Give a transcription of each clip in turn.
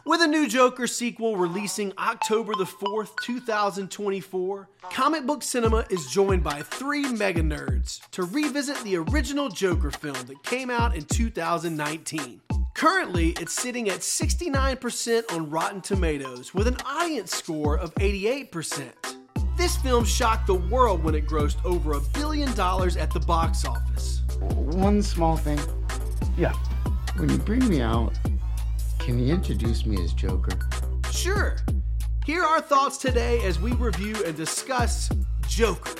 With a new Joker sequel releasing October the 4th, 2024, Comic Book Cinema is joined by three mega nerds to revisit the original Joker film that came out in 2019. Currently, it's sitting at 69% on Rotten Tomatoes with an audience score of 88%. This film shocked the world when it grossed over $1 billion at the box office. One small thing. Yeah. When you bring me out, can you introduce me as Joker? Sure. Here are our thoughts today as we review and discuss Joker.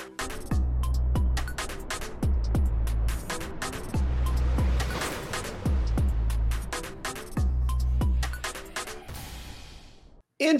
In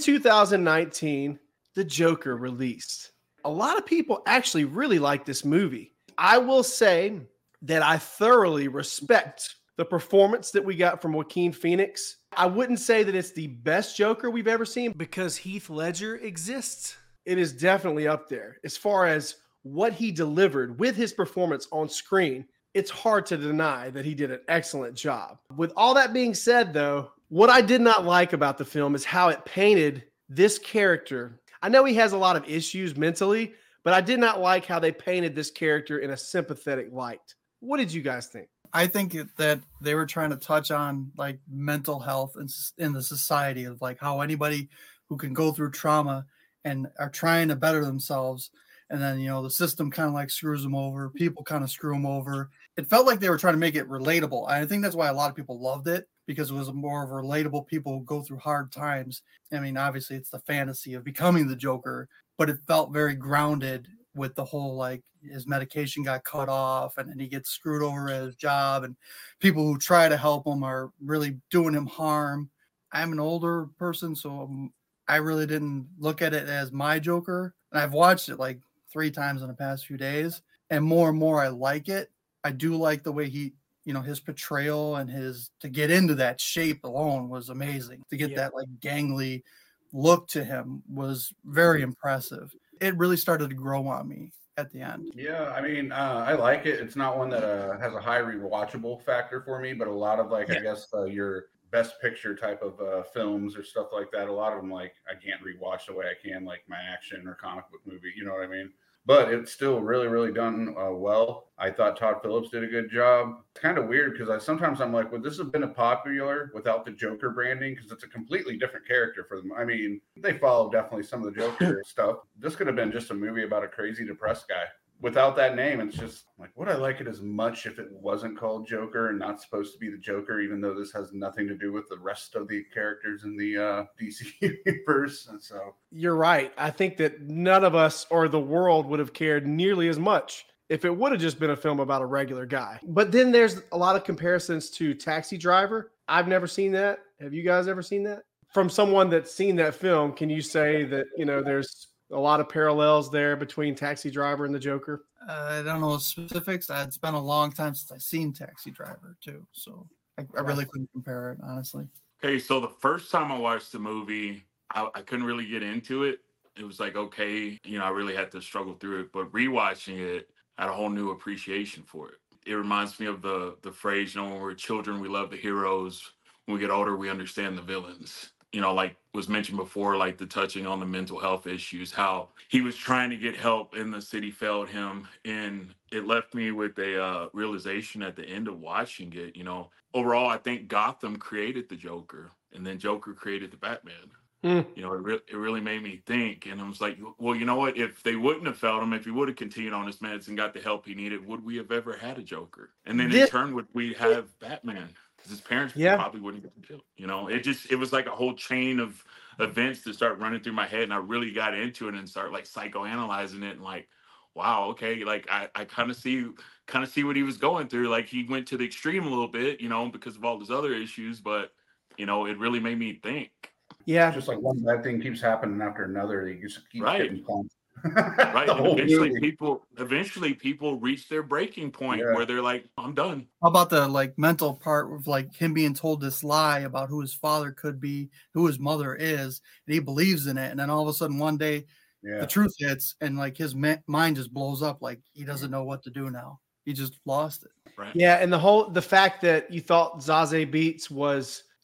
2019, The Joker released. A lot of people actually really like this movie. I will say that I thoroughly respect the performance that we got from Joaquin Phoenix. I wouldn't say that it's the best Joker we've ever seen because Heath Ledger exists. It is definitely up there. As far as what he delivered with his performance on screen, it's hard to deny that he did an excellent job. With all that being said, though, what I did not like about the film is how it painted this character. I know he has a lot of issues mentally, but I did not like how they painted this character in a sympathetic light. What did you guys think? I think that they were trying to touch on like mental health in the society of like how anybody who can go through trauma and are trying to better themselves. And then, you know, the system kind of like screws them over. People kind of screw them over. It felt like they were trying to make it relatable. I think that's why a lot of people loved it, because it was more of relatable people who go through hard times. I mean, obviously it's the fantasy of becoming the Joker, but it felt very grounded with the whole, like, his medication got cut off and then he gets screwed over at his job and people who try to help him are really doing him harm. I'm an older person, so I really didn't look at it as my Joker. And I've watched it like 3 times in the past few days, and more I like it. I do like the way he, you know, his portrayal and his, to get into that shape alone was amazing. To get that like gangly look to him was very impressive. It really started to grow on me at the end. Yeah, I mean, I like it. It's not one that has a high rewatchable factor for me, but a lot of like, I guess your best picture type of films or stuff like that, a lot of them, like, I can't rewatch the way I can like my action or comic book movie, you know what I mean? But it's still really, really done well. I thought Todd Phillips did a good job. It's kind of weird because sometimes I'm like, would this have been a popular without the Joker branding? Because it's a completely different character for them. I mean, they follow definitely some of the Joker stuff. This could have been just a movie about a crazy depressed guy. Without that name, it's just like, would I like it as much if it wasn't called Joker and not supposed to be the Joker, even though this has nothing to do with the rest of the characters in the DC universe? And so you're right. I think that none of us or the world would have cared nearly as much if it would have just been a film about a regular guy. But then there's a lot of comparisons to Taxi Driver. I've never seen that. Have you guys ever seen that? From someone that's seen that film, can you say that, you know, there's a lot of parallels there between Taxi Driver and the Joker? I don't know specifics. It's been a long time since I've seen Taxi Driver too, so I really couldn't compare it, honestly. Okay, so the first time I watched the movie, I couldn't really get into it. It was like, okay, you know, I really had to struggle through it. But rewatching it, I had a whole new appreciation for it. It reminds me of the phrase, you know, when we're children, we love the heroes. When we get older, we understand the villains. You know, like was mentioned before, like the touching on the mental health issues, how he was trying to get help and the city failed him. And it left me with a realization at the end of watching it, you know, overall, I think Gotham created the Joker and then Joker created the Batman. You know, it really made me think. And I was like, well, you know what? If they wouldn't have failed him, if he would have continued on his meds and got the help he needed, would we have ever had a Joker? And then in turn, would we have Batman? His parents probably wouldn't get killed. You know, it was like a whole chain of events that start running through my head, and I really got into it and start like psychoanalyzing it and like, wow, okay, like I kind of see what he was going through. Like he went to the extreme a little bit, you know, because of all his other issues, but you know, it really made me think. Yeah, just like one bad thing keeps happening after another. You just keep getting pumped. Right. And eventually people reach their breaking point where they're like, I'm done. How about the like mental part of like him being told this lie about who his father could be, who his mother is, and he believes in it. And then all of a sudden one day the truth hits and like his mind just blows up. Like he doesn't know what to do now. He just lost it. Right. Yeah. And the fact that you thought Zazie Beetz was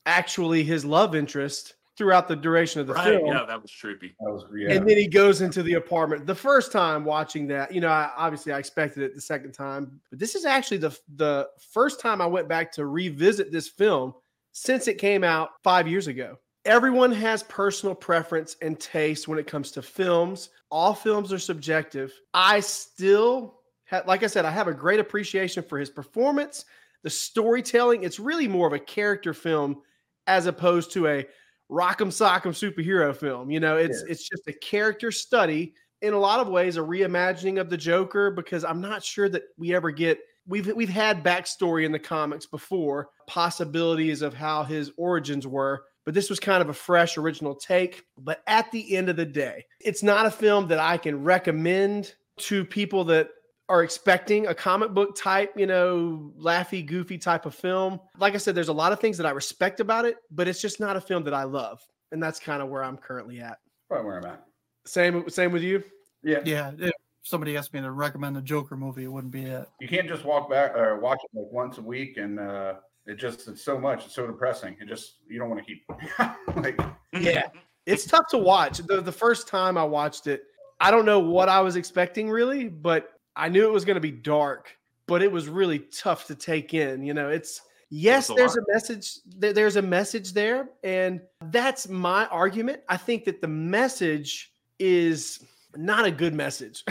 actually his love interest throughout the duration of the Right. film. Yeah, that was trippy. That was, yeah. And then he goes into the apartment. The first time watching that, obviously I expected it the second time, but this is actually the first time I went back to revisit this film since it came out 5 years ago. Everyone has personal preference and taste when it comes to films. All films are subjective. I still have, like I said, I have a great appreciation for his performance, the storytelling. It's really more of a character film as opposed to a rock'em sock'em superhero film. It's just a character study, in a lot of ways, a reimagining of the Joker, because I'm not sure that we ever get, we've had backstory in the comics before, possibilities of how his origins were, but this was kind of a fresh, original take. But at the end of the day, it's not a film that I can recommend to people that are expecting a comic book type, laughy, goofy type of film. Like I said, there's a lot of things that I respect about it, but it's just not a film that I love. And that's kind of where I'm currently at. Probably where I'm at. Same with you? Yeah. Yeah. If somebody asked me to recommend a Joker movie, it wouldn't be it. You can't just walk back or watch it like once a week, and it's so much. It's so depressing. You don't want to keep Yeah. It's tough to watch. The first time I watched it, I don't know what I was expecting really, but I knew it was going to be dark, but it was really tough to take in. There's a message. There's a message there, and that's my argument. I think that the message is not a good message.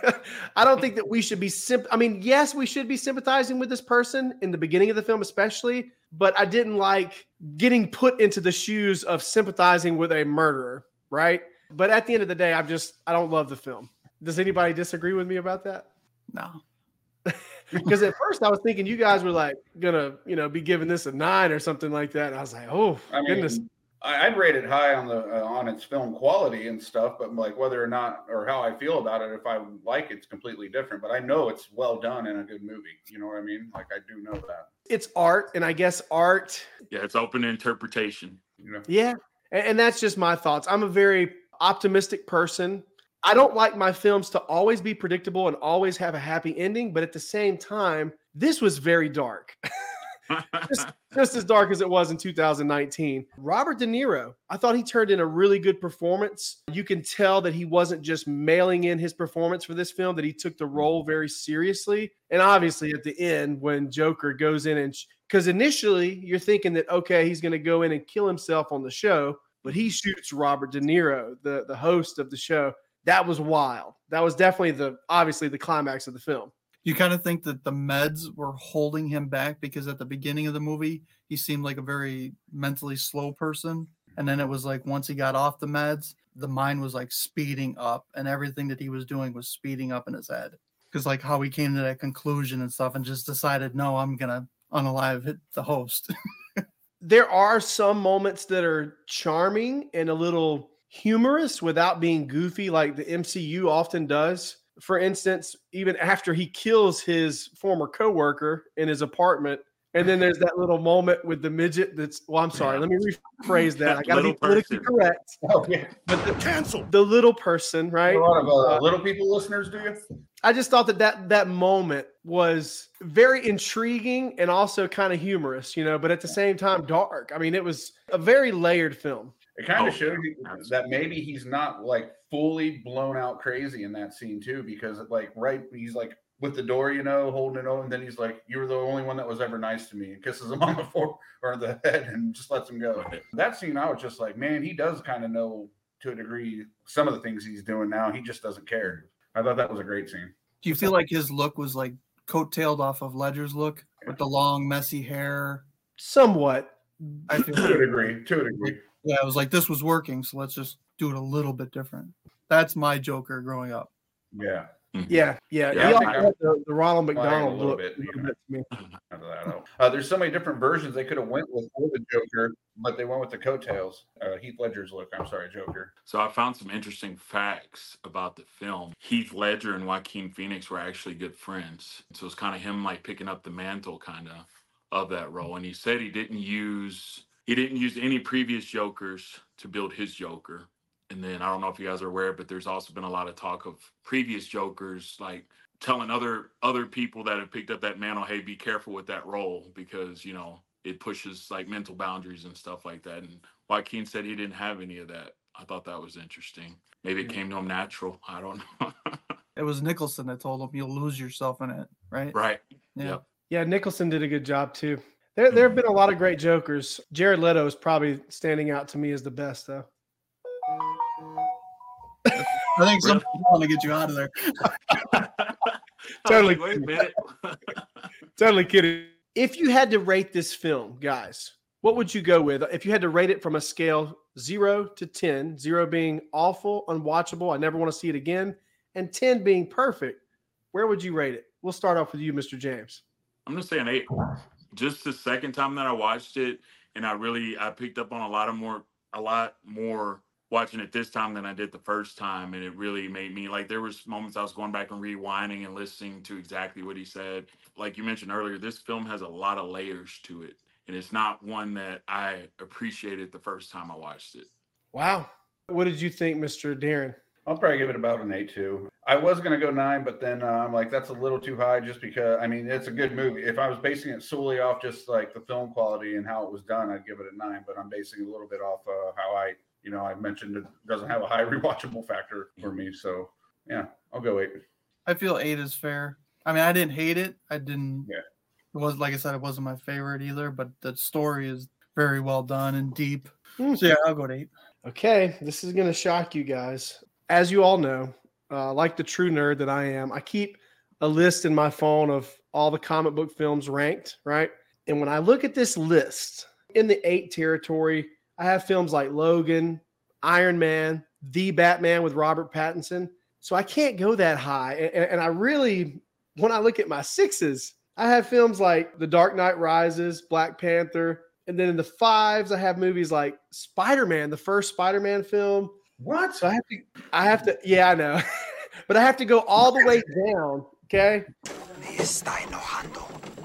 I don't think that we should be yes, we should be sympathizing with this person in the beginning of the film, especially, but I didn't like getting put into the shoes of sympathizing with a murderer, right? But at the end of the day, I don't love the film. Does anybody disagree with me about that? No. Because at first I was thinking you guys were like gonna, be giving this a 9 or something like that. And I was like, goodness. I'd rate it high on the on its film quality and stuff, but like whether or not or how I feel about it, if I like it's completely different. But I know it's well done in a good movie. You know what I mean? Like I do know that. It's art, and I guess art. Yeah, it's open to interpretation. Yeah, and that's just my thoughts. I'm a very optimistic person. I don't like my films to always be predictable and always have a happy ending, but at the same time, this was very dark. just as dark as it was in 2019. Robert De Niro, I thought he turned in a really good performance. You can tell that he wasn't just mailing in his performance for this film, that he took the role very seriously. And obviously at the end, when Joker goes in and, because initially you're thinking that, okay, he's going to go in and kill himself on the show, but he shoots Robert De Niro, the host of the show. That was wild. That was definitely obviously the climax of the film. You kind of think that the meds were holding him back because at the beginning of the movie, he seemed like a very mentally slow person. And then it was like once he got off the meds, the mind was like speeding up and everything that he was doing was speeding up in his head. Because like how he came to that conclusion and stuff and just decided, no, I'm going to unalive the host. There are some moments that are charming and a little humorous without being goofy like the MCU often does. For instance, even after he kills his former coworker in his apartment, and then there's that little moment with the midget that's, I'm sorry, let me rephrase that. I got to be politically correct. Okay. But canceled. The little person, right? A lot of little people listeners, do you? I just thought that moment was very intriguing and also kind of humorous, but at the same time dark. I mean, it was a very layered film. It kind of showed you that maybe he's not like fully blown out crazy in that scene too, because he's like with the door, holding it open, and then he's like, "You were the only one that was ever nice to me," and kisses him on the forehead or the head and just lets him go. That scene, I was just like, man, he does kind of know to a degree some of the things he's doing now. He just doesn't care. I thought that was a great scene. Do you feel like his look was like coattailed off of Ledger's look with the long, messy hair? Somewhat. I feel to a degree. Yeah, I was like, this was working, so let's just do it a little bit different. That's my Joker growing up. Yeah. Yeah. He also had the Ronald McDonald look. Bit, there's so many different versions they could have went with for the Joker, but they went with the coattails. Heath Ledger's look. I'm sorry, Joker. So I found some interesting facts about the film. Heath Ledger and Joaquin Phoenix were actually good friends. So it's kind of him like picking up the mantle of that role. And he said he didn't use any previous Jokers to build his Joker. And then I don't know if you guys are aware, but there's also been a lot of talk of previous Jokers like telling other people that have picked up that mantle, hey, be careful with that role because, it pushes like mental boundaries and stuff like that. And Joaquin said he didn't have any of that. I thought that was interesting. Maybe it came to him natural. I don't know. It was Nicholson that told him you'll lose yourself in it, right? Right. Yeah. Yep. Yeah, Nicholson did a good job too. There have been a lot of great Jokers. Jared Leto is probably standing out to me as the best, though. I think some people want to get you out of there. Totally. Wait a minute. Totally kidding. If you had to rate this film, guys, what would you go with? If you had to rate it from a scale 0 to 10, 0 being awful, unwatchable, I never want to see it again, and 10 being perfect, where would you rate it? We'll start off with you, Mr. James. I'm gonna say an 8. Just the second time that I watched it, and I picked up on a lot more watching it this time than I did the first time, and it really made me like, there was moments I was going back and rewinding and listening to exactly what he said. Like you mentioned earlier, this film has a lot of layers to it, and it's not one that I appreciated the first time I watched it. Wow. What did you think, Mr. Darren? I'll probably give it about an 8 too. I was going to go 9, but then I'm like, that's a little too high just because, I mean, it's a good movie. If I was basing it solely off just like the film quality and how it was done, I'd give it a 9, but I'm basing it a little bit off how I mentioned it doesn't have a high rewatchable factor for me. So yeah, I'll go 8. I feel 8 is fair. I mean, I didn't hate it. It was, like I said, it wasn't my favorite either, but the story is very well done and deep. So yeah, I'll go to 8. Okay, this is going to shock you guys. As you all know, like the true nerd that I am, I keep a list in my phone of all the comic book films ranked, right? And when I look at this list, in the 8 territory, I have films like Logan, Iron Man, The Batman with Robert Pattinson. So I can't go that high. And I really, when I look at my 6s, I have films like The Dark Knight Rises, Black Panther. And then in the 5s, I have movies like Spider-Man, the first Spider-Man film. What? So I have to, yeah, I know. But I have to go all the way down, okay? Me está enojando.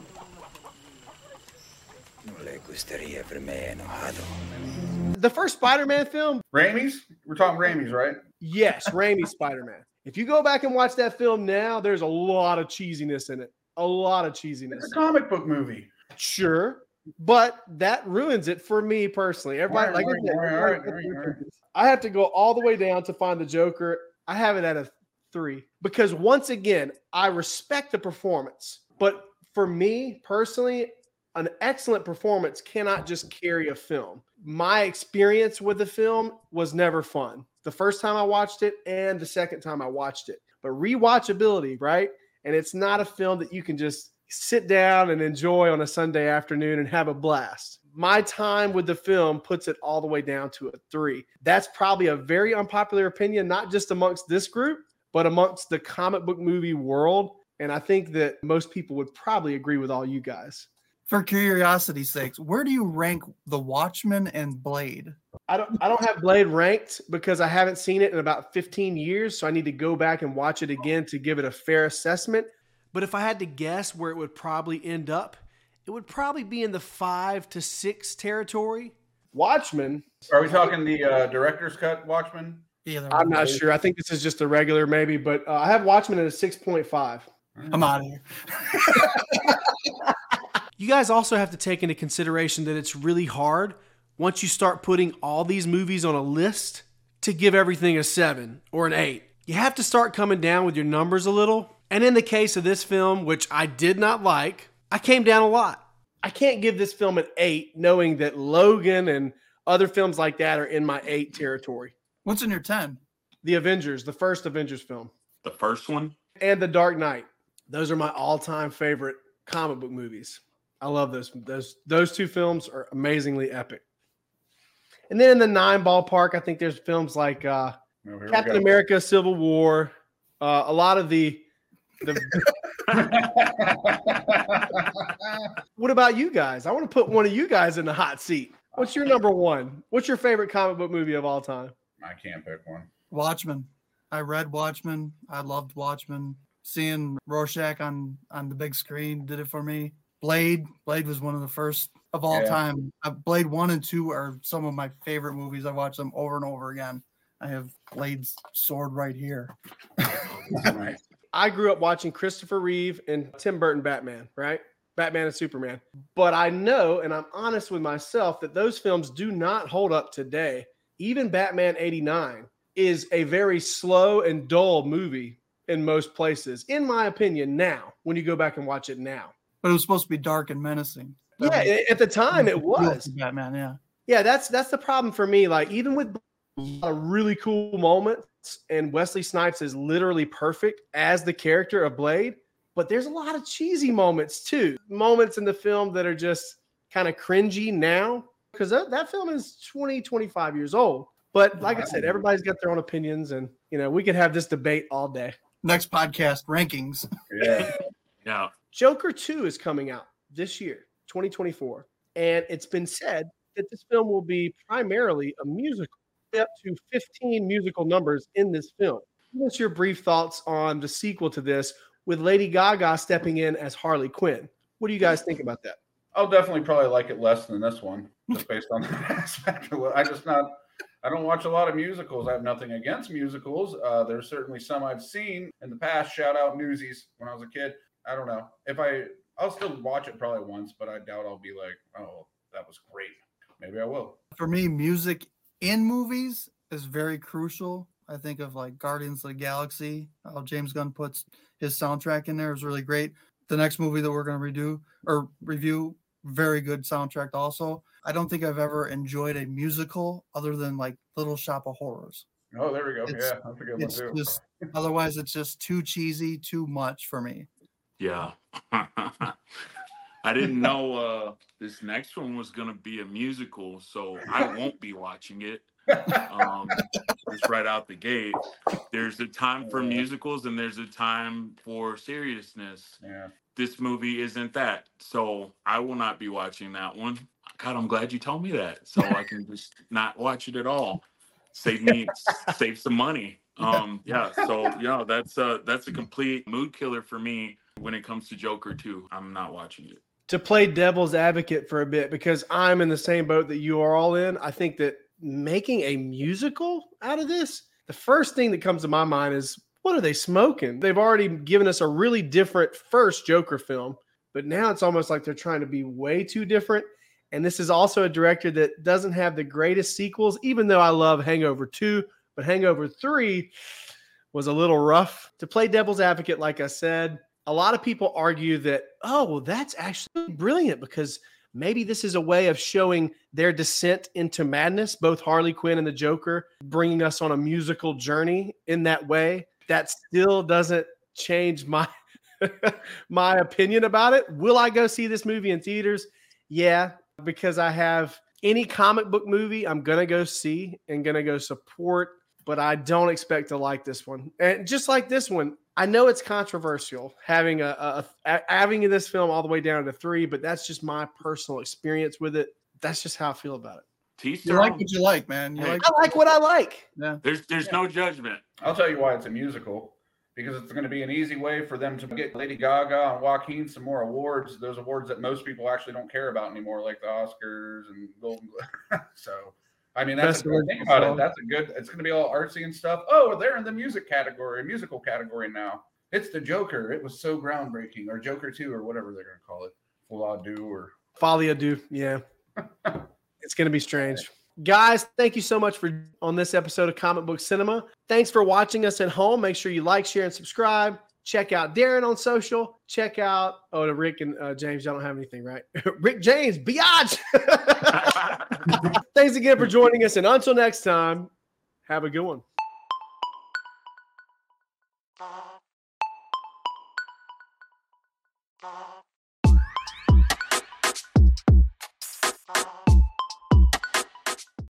No le gustaría verme enojado. The first Spider-Man film, Raimi's? We're talking Raimi's, right? yes, Raimi's Spider-Man. If you go back and watch that film now, there's a lot of cheesiness in it. A lot of cheesiness. It's a comic book movie. Sure. But that ruins it for me personally. Everybody, All right. I have to go all the way down to find the Joker. I have it at a 3 because once again, I respect the performance. But for me personally, an excellent performance cannot just carry a film. My experience with the film was never fun. The first time I watched it and the second time I watched it. But rewatchability, right? And it's not a film that you can just sit down and enjoy on a Sunday afternoon and have a blast. My time with the film puts it all the way down to a 3. That's probably a very unpopular opinion, not just amongst this group, but amongst the comic book movie world. And I think that most people would probably agree with all you guys. For curiosity's sake, where do you rank The Watchmen and Blade? I don't have Blade ranked because I haven't seen it in about 15 years. So I need to go back and watch it again to give it a fair assessment. But if I had to guess where it would probably end up, it would probably be in the 5 to 6 territory. Watchmen. Are we talking the director's cut Watchmen? Either I'm way. not sure. I think this is just a regular maybe, but I have Watchmen at a 6.5. I'm out of here. You guys also have to take into consideration that it's really hard once you start putting all these movies on a list to give everything a 7 or an 8. You have to start coming down with your numbers a little. And in the case of this film, which I did not like, I came down a lot. I can't give this film an 8 knowing that Logan and other films like that are in my 8 territory. What's in your 10? The Avengers, the first Avengers film. The first one? And The Dark Knight. Those are my all-time favorite comic book movies. I love those. Those 2 films are amazingly epic. And then in the 9 ballpark, I think there's films like Captain America, Civil War, a lot of the What about you guys? I want to put one of you guys in the hot seat. What's your number 1? What's your favorite comic book movie of all time? I can't pick one. Watchmen. I read Watchmen. I loved Watchmen. Seeing Rorschach on the big screen did it for me. Blade was one of the first of all time. Blade 1 and 2 are some of my favorite movies. I watch them over and over again. I have Blade's sword right here. Right. I grew up watching Christopher Reeve and Tim Burton Batman, right? Batman and Superman. But I know, and I'm honest with myself, that those films do not hold up today. Even Batman 89 is a very slow and dull movie in most places, in my opinion, now, when you go back and watch it now. But it was supposed to be dark and menacing. Yeah, at the time it was. Batman, yeah. Yeah, that's the problem for me. Like, even with a lot of really cool moments, and Wesley Snipes is literally perfect as the character of Blade, but there's a lot of cheesy moments too. Moments in the film that are just kind of cringy now, because that film is 25 years old. But like I said, everybody's got their own opinions, and we could have this debate all day. Next podcast, rankings. Yeah. Joker 2 is coming out this year, 2024. And it's been said that this film will be primarily a musical, up to 15 musical numbers in this film. What's your brief thoughts on the sequel to this with Lady Gaga stepping in as Harley Quinn? What do you guys think about that? I'll definitely probably like it less than this one, just based on that aspect. I don't watch a lot of musicals. I have nothing against musicals. There's certainly some I've seen in the past. Shout out Newsies when I was a kid. I don't know. I'll still watch it probably once, but I doubt I'll be like, oh, that was great. Maybe I will. For me, music in movies is very crucial. I think of like Guardians of the Galaxy. How James Gunn puts his soundtrack in there is really great. The next movie that we're going to review, very good soundtrack also. I don't think I've ever enjoyed a musical other than like Little Shop of Horrors. Oh, there we go. Yeah, that's a good one too. Otherwise, it's just too cheesy, too much for me. Yeah. I didn't know this next one was going to be a musical, so I won't be watching it. Just right out the gate. There's a time for musicals and there's a time for seriousness. Yeah. This movie isn't that, so I will not be watching that one. God, I'm glad you told me that, so I can just not watch it at all. Save some money. That's a complete mood killer for me when it comes to Joker 2. I'm not watching it. To play devil's advocate for a bit, because I'm in the same boat that you are all in, I think that making a musical out of this, the first thing that comes to my mind is, what are they smoking? They've already given us a really different first Joker film, but now it's almost like they're trying to be way too different. And this is also a director that doesn't have the greatest sequels, even though I love Hangover 2, but Hangover 3 was a little rough. To play devil's advocate, like I said, a lot of people argue that, oh, well, that's actually brilliant because maybe this is a way of showing their descent into madness, both Harley Quinn and the Joker, bringing us on a musical journey in that way. That still doesn't change my my opinion about it. Will I go see this movie in theaters? Yeah, because I have any comic book movie I'm going to go see and going to go support, but I don't expect to like this one. And just like this one, I know it's controversial having having this film all the way down to 3, but that's just my personal experience with it. That's just how I feel about it. You like what you like, man. I like what I like. Yeah. There's no judgment. I'll tell you why it's a musical. Because it's going to be an easy way for them to get Lady Gaga and Joaquin some more awards. Those awards that most people actually don't care about anymore, like the Oscars and Golden Globe. So, I mean, that's a good thing about it. That's a good. It's going to be all artsy and stuff. Oh, they're in the musical category now. It's the Joker. It was so groundbreaking, or Joker 2, or whatever they're going to call it. Folie à Deux. Yeah, it's going to be strange. Guys, thank you so much for on this episode of Comic Book Cinema. Thanks for watching us at home. Make sure you like, share, and subscribe. Check out Darren on social. Check out Rick and James. Y'all don't have anything, right? Rick James, biatch. Thanks again for joining us, and until next time, have a good one.